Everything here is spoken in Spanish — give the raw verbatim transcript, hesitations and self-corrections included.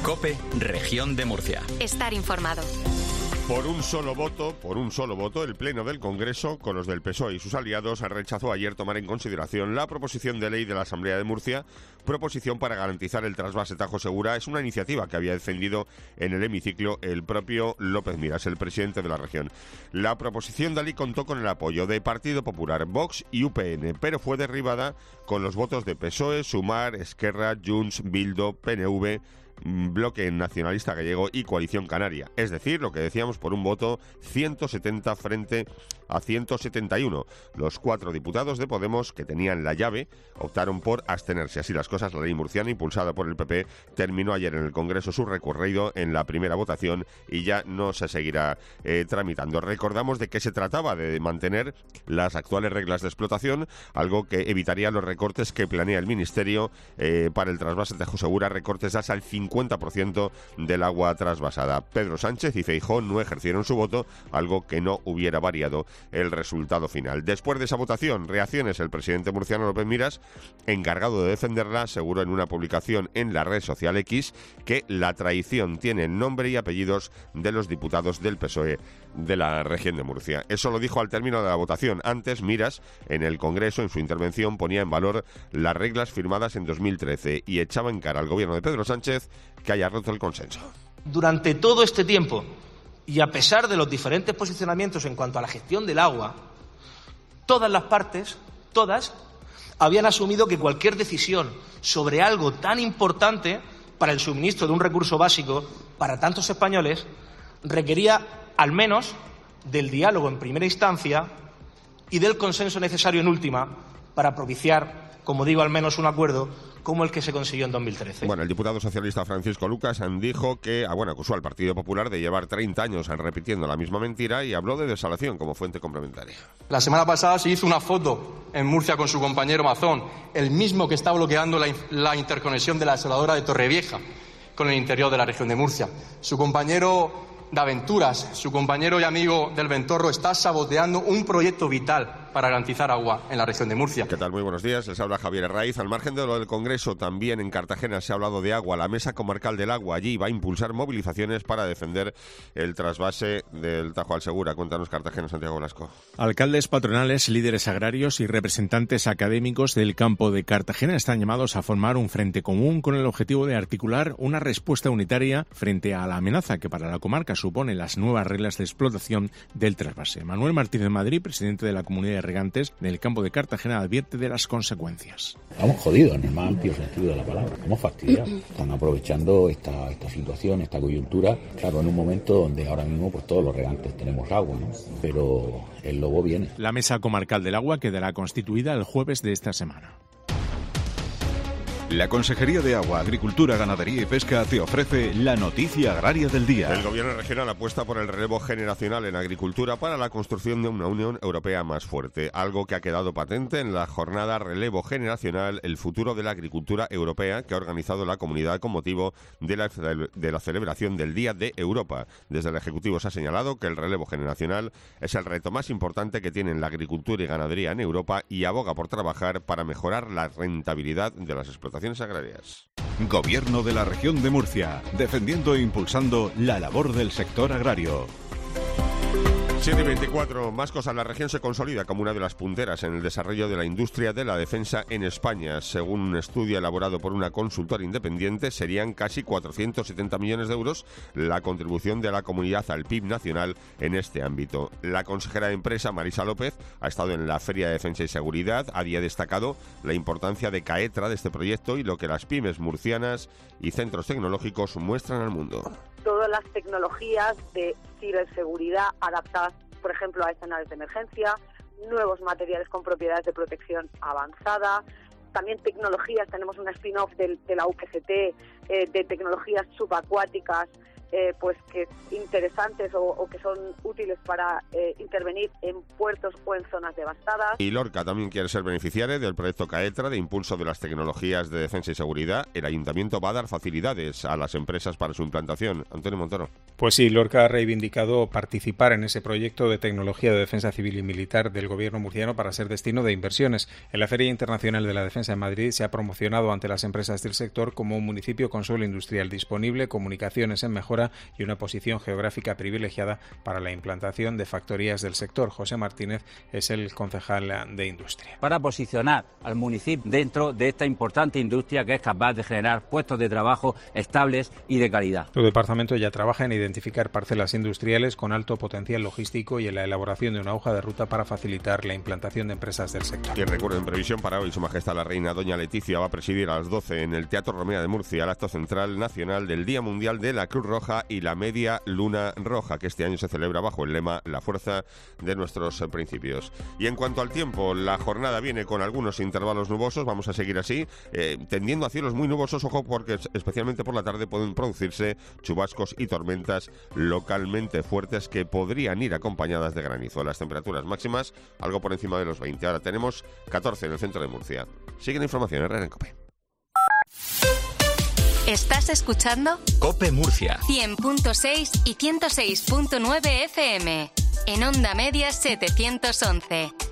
COPE, Región de Murcia. Estar informado. Por un solo voto, por un solo voto, el Pleno del Congreso, con los del P S O E y sus aliados, rechazó ayer tomar en consideración la proposición de ley de la Asamblea de Murcia, proposición para garantizar el trasvase Tajo Segura. Es una iniciativa que había defendido en el hemiciclo el propio López Miras, el presidente de la región. La proposición de ley contó con el apoyo de Partido Popular, Vox y U P N, pero fue derribada con los votos de P S O E, Sumar, Esquerra, Junts, Bildu, P N V, Bloque Nacionalista Gallego y Coalición Canaria. Es decir, lo que decíamos, por un voto, ciento setenta frente a ciento setenta y uno. Los cuatro diputados de Podemos, que tenían la llave, optaron por abstenerse. Así las cosas, la ley murciana, impulsada por el P P, terminó ayer en el Congreso su recorrido en la primera votación y ya no se seguirá eh, tramitando. Recordamos de qué se trataba: de mantener las actuales reglas de explotación, algo que evitaría los recortes que planea el Ministerio eh, para el trasvase de Tajo Segura, recortes hasta el cincuenta por ciento del agua trasvasada. Pedro Sánchez y Feijóo no ejercieron su voto, algo que no hubiera variado el resultado final. Después de esa votación, reacciones. El presidente murciano López Miras, encargado de defenderla, aseguró en una publicación en la red social X que la traición tiene nombre y apellidos de los diputados del P S O E de la región de Murcia. Eso lo dijo al término de la votación. Antes, Miras, en el Congreso, en su intervención, ponía en valor las reglas firmadas en dos mil trece y echaba en cara al gobierno de Pedro Sánchez que haya roto el consenso. Durante todo este tiempo, y a pesar de los diferentes posicionamientos en cuanto a la gestión del agua, todas las partes, todas, habían asumido que cualquier decisión sobre algo tan importante para el suministro de un recurso básico para tantos españoles requería al menos del diálogo en primera instancia y del consenso necesario en última para propiciar, como digo, al menos un acuerdo como el que se consiguió en dos mil trece. Bueno, el diputado socialista Francisco Lucas dijo que, ah, bueno, acusó al Partido Popular de llevar treinta años repitiendo la misma mentira y habló de desalación como fuente complementaria. La semana pasada se hizo una foto en Murcia con su compañero Mazón, el mismo que está bloqueando la, la interconexión de la desaladora de Torrevieja con el interior de la región de Murcia. Su compañero de aventuras, su compañero y amigo del Ventorro, está saboteando un proyecto vital para garantizar agua en la región de Murcia. ¿Qué tal? Muy buenos días. Les habla Javier Herraiz. Al margen de lo del Congreso, también en Cartagena se ha hablado de agua. La Mesa Comarcal del Agua allí va a impulsar movilizaciones para defender el trasvase del Tajo al Segura. Cuéntanos, Cartagena, Santiago Velasco. Alcaldes, patronales, líderes agrarios y representantes académicos del campo de Cartagena están llamados a formar un frente común con el objetivo de articular una respuesta unitaria frente a la amenaza que para la comarca supone las nuevas reglas de explotación del trasvase. Manuel Martínez de Madrid, presidente de la Comunidad de Regantes del campo de Cartagena, advierte de las consecuencias. Estamos jodidos en el más amplio sentido de la palabra, estamos fastidiados. Están aprovechando esta, esta situación, esta coyuntura, claro, en un momento donde ahora mismo pues todos los regantes tenemos agua, ¿no? Pero el lobo viene. La Mesa Comarcal del Agua quedará constituida el jueves de esta semana. La Consejería de Agua, Agricultura, Ganadería y Pesca te ofrece la noticia agraria del día. El Gobierno regional apuesta por el relevo generacional en agricultura para la construcción de una Unión Europea más fuerte, algo que ha quedado patente en la jornada Relevo Generacional, el futuro de la agricultura europea, que ha organizado la comunidad con motivo de la, de la celebración del Día de Europa. Desde el Ejecutivo se ha señalado que el relevo generacional es el reto más importante que tienen la agricultura y ganadería en Europa y aboga por trabajar para mejorar la rentabilidad de las explotaciones agrarias. Gobierno de la región de Murcia, defendiendo e impulsando la labor del sector agrario. siete y veinticuatro, más cosas. La región se consolida como una de las punteras en el desarrollo de la industria de la defensa en España. Según un estudio elaborado por una consultora independiente, serían casi cuatrocientos setenta millones de euros la contribución de la comunidad al P I B nacional en este ámbito. La consejera de Empresa, Marisa López, ha estado en la Feria de Defensa y Seguridad. Había destacado la importancia de CAETRA, de este proyecto, y lo que las pymes murcianas y centros tecnológicos muestran al mundo. Todas las tecnologías de ciberseguridad adaptadas, por ejemplo, a escenarios de emergencia, nuevos materiales con propiedades de protección avanzada, también tecnologías, tenemos una spin-off de, de la U P C T, eh, de tecnologías subacuáticas eh, pues que interesantes o, o que son útiles para eh, intervenir en puertos o en zonas devastadas. Y Lorca también quiere ser beneficiaria del proyecto CAETRA de impulso de las tecnologías de defensa y seguridad. El Ayuntamiento va a dar facilidades a las empresas para su implantación. Antonio Montoro. Pues sí, Lorca ha reivindicado participar en ese proyecto de tecnología de defensa civil y militar del gobierno murciano para ser destino de inversiones. En la Feria Internacional de la Defensa en Madrid se ha promocionado ante las empresas del sector como un municipio con suelo industrial disponible, comunicaciones en mejora y una posición geográfica privilegiada para la implantación de factorías del sector. José Martínez es el concejal de Industria. Para posicionar al municipio dentro de esta importante industria que es capaz de generar puestos de trabajo estables y de calidad. Tu departamento ya trabaja en identificar parcelas industriales con alto potencial logístico y en la elaboración de una hoja de ruta para facilitar la implantación de empresas del sector. Y recuerden, previsión para hoy, Su Majestad la Reina Doña Leticia va a presidir a las doce en el Teatro Romea de Murcia el acto central nacional del Día Mundial de la Cruz Roja y la Media Luna Roja, que este año se celebra bajo el lema La fuerza de nuestros principios. Y en cuanto al tiempo, la jornada viene con algunos intervalos nubosos, vamos a seguir así, eh, tendiendo a cielos muy nubosos, ojo, porque especialmente por la tarde pueden producirse chubascos y tormentas localmente fuertes que podrían ir acompañadas de granizo. Las temperaturas máximas algo por encima de los veinte. Ahora tenemos catorce en el centro de Murcia. Sigue la información, Herrera en COPE. ¿Estás escuchando? COPE Murcia. cien punto seis y ciento seis punto nueve F M. En onda media setecientos once.